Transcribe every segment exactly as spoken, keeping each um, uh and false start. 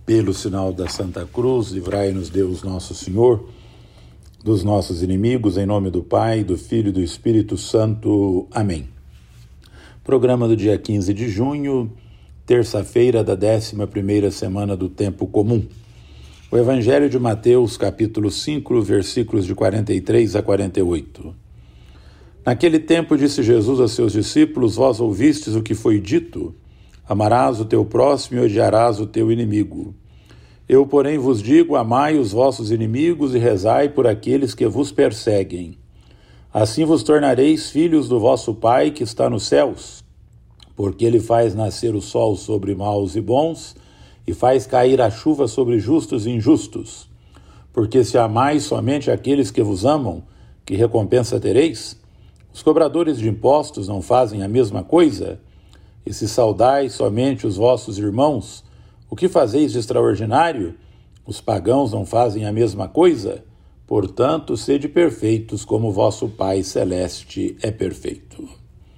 Pelo sinal da Santa Cruz, livrai-nos Deus nosso Senhor dos nossos inimigos, em nome do Pai, do Filho e do Espírito Santo. Amém. Programa do dia quinze de junho, terça-feira da décima primeira semana do Tempo Comum. O Evangelho de Mateus, capítulo cinco, versículos de quarenta e três a quarenta e oito. Naquele tempo disse Jesus a seus discípulos: Vós ouvistes o que foi dito: amarás o teu próximo e odiarás o teu inimigo. Eu, porém, vos digo: amai os vossos inimigos e rezai por aqueles que vos perseguem. Assim vos tornareis filhos do vosso Pai que está nos céus, porque ele faz nascer o sol sobre maus e bons e faz cair a chuva sobre justos e injustos. Porque se amais somente aqueles que vos amam, que recompensa tereis? Os cobradores de impostos não fazem a mesma coisa? E se saudais somente os vossos irmãos, o que fazeis de extraordinário? Os pagãos não fazem a mesma coisa? Portanto, sede perfeitos como vosso Pai Celeste é perfeito.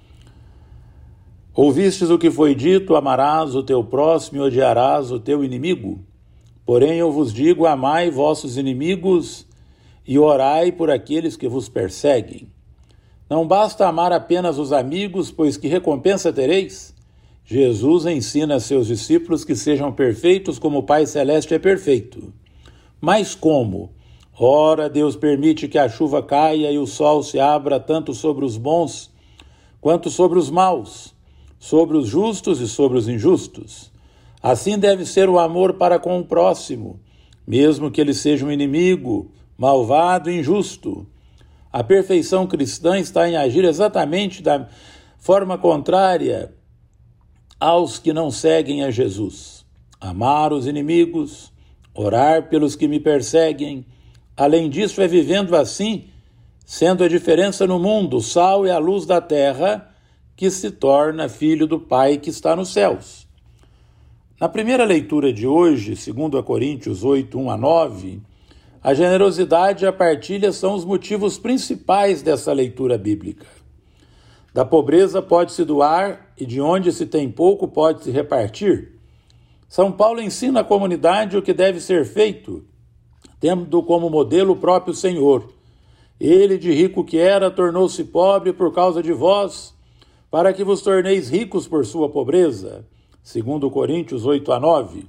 Ouvistes o que foi dito: amarás o teu próximo e odiarás o teu inimigo. Porém eu vos digo: amai vossos inimigos e orai por aqueles que vos perseguem. Não basta amar apenas os amigos, pois que recompensa tereis? Jesus ensina a seus discípulos que sejam perfeitos como o Pai Celeste é perfeito. Mas como? Ora, Deus permite que a chuva caia e o sol se abra tanto sobre os bons quanto sobre os maus, sobre os justos e sobre os injustos. Assim deve ser o amor para com o próximo, mesmo que ele seja um inimigo, malvado e injusto. A perfeição cristã está em agir exatamente da forma contrária aos que não seguem a Jesus. Amar os inimigos, orar pelos que me perseguem. Além disso, é vivendo assim, sendo a diferença no mundo, o sal e a luz da terra, que se torna filho do Pai que está nos céus. Na primeira leitura de hoje, segundo Coríntios oito, um a nove, a generosidade e a partilha são os motivos principais dessa leitura bíblica. Da pobreza pode-se doar e de onde se tem pouco pode-se repartir. São Paulo ensina à comunidade o que deve ser feito, tendo como modelo o próprio Senhor. Ele, de rico que era, tornou-se pobre por causa de vós, para que vos torneis ricos por sua pobreza. Segundo Coríntios oito a nove.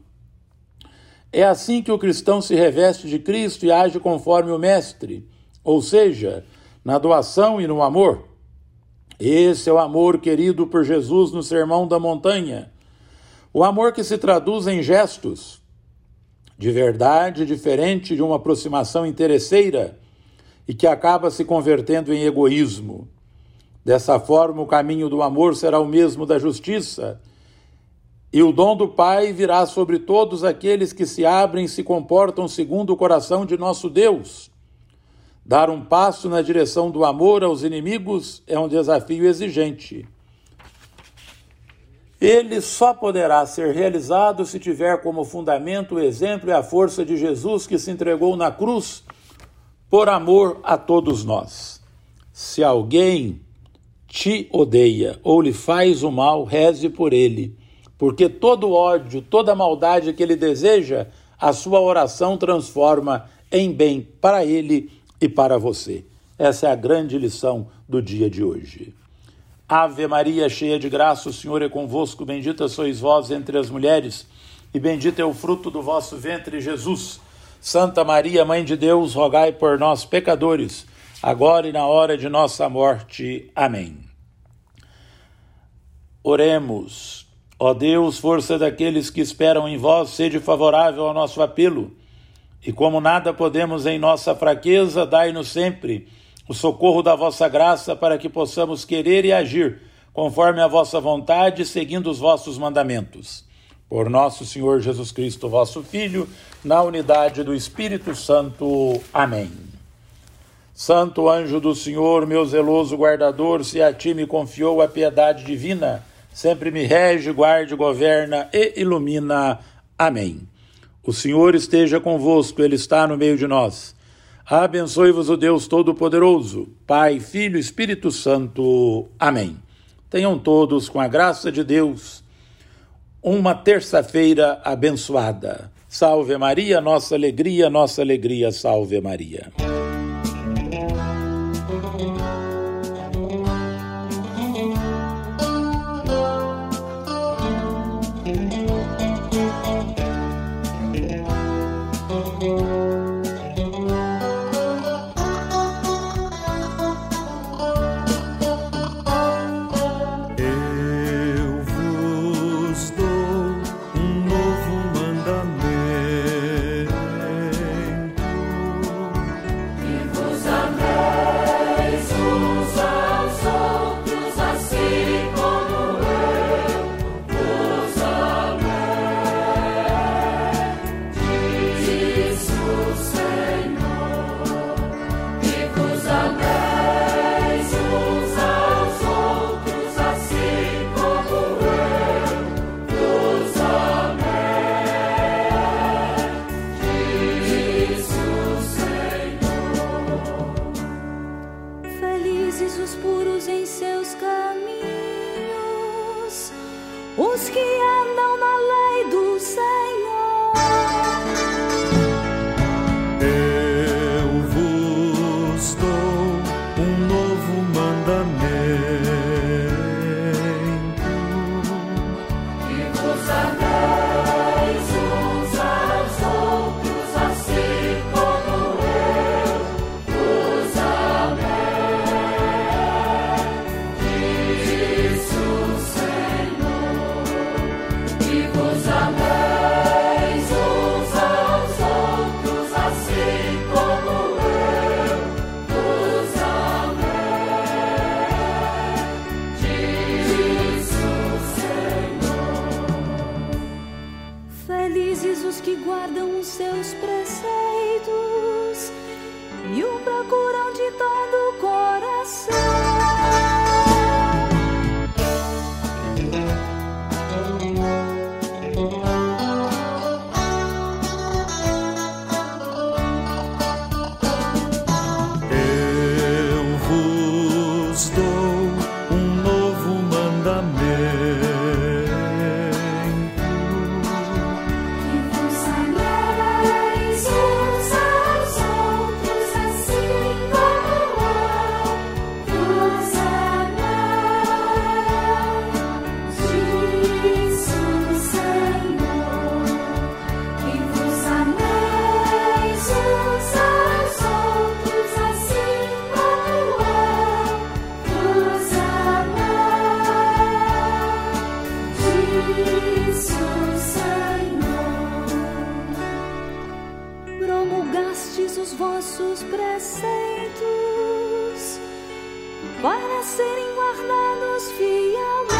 É assim que o cristão se reveste de Cristo e age conforme o Mestre, ou seja, na doação e no amor. Esse é o amor querido por Jesus no Sermão da Montanha. O amor que se traduz em gestos de verdade, diferente de uma aproximação interesseira e que acaba se convertendo em egoísmo. Dessa forma, o caminho do amor será o mesmo da justiça, e o dom do Pai virá sobre todos aqueles que se abrem e se comportam segundo o coração de nosso Deus. Dar um passo na direção do amor aos inimigos é um desafio exigente. Ele só poderá ser realizado se tiver como fundamento o exemplo e a força de Jesus, que se entregou na cruz por amor a todos nós. Se alguém te odeia ou lhe faz o mal, reze por ele, porque todo ódio, toda maldade que ele deseja, a sua oração transforma em bem para ele e para você. Essa é a grande lição do dia de hoje. Ave Maria, cheia de graça, o Senhor é convosco, bendita sois vós entre as mulheres, e bendito é o fruto do vosso ventre, Jesus. Santa Maria, Mãe de Deus, rogai por nós, pecadores, agora e na hora de nossa morte. Amém. Oremos. Ó Deus, força daqueles que esperam em vós, sede favorável ao nosso apelo. E como nada podemos em nossa fraqueza, dai-nos sempre o socorro da vossa graça, para que possamos querer e agir conforme a vossa vontade, seguindo os vossos mandamentos. Por nosso Senhor Jesus Cristo, vosso Filho, na unidade do Espírito Santo. Amém. Santo anjo do Senhor, meu zeloso guardador, se a ti me confiou a piedade divina, sempre me rege, guarde, governa e ilumina. Amém. O Senhor esteja convosco, Ele está no meio de nós. Abençoe-vos o Deus Todo-Poderoso, Pai, Filho e Espírito Santo. Amém. Tenham todos, com a graça de Deus, uma terça-feira abençoada. Salve Maria, nossa alegria, nossa alegria, salve Maria. Os puros em seus caminhos, os que andam na lei do Senhor. Eu vos dou um novo mandamento, que vos ameis uns aos outros, assim como eu vos amei. Felizes os que guardam os seus preceitos e o procuram de todo o coração. Eu vos dou um novo mandamento, Promulgastes os vossos preceitos para serem guardados fielmente.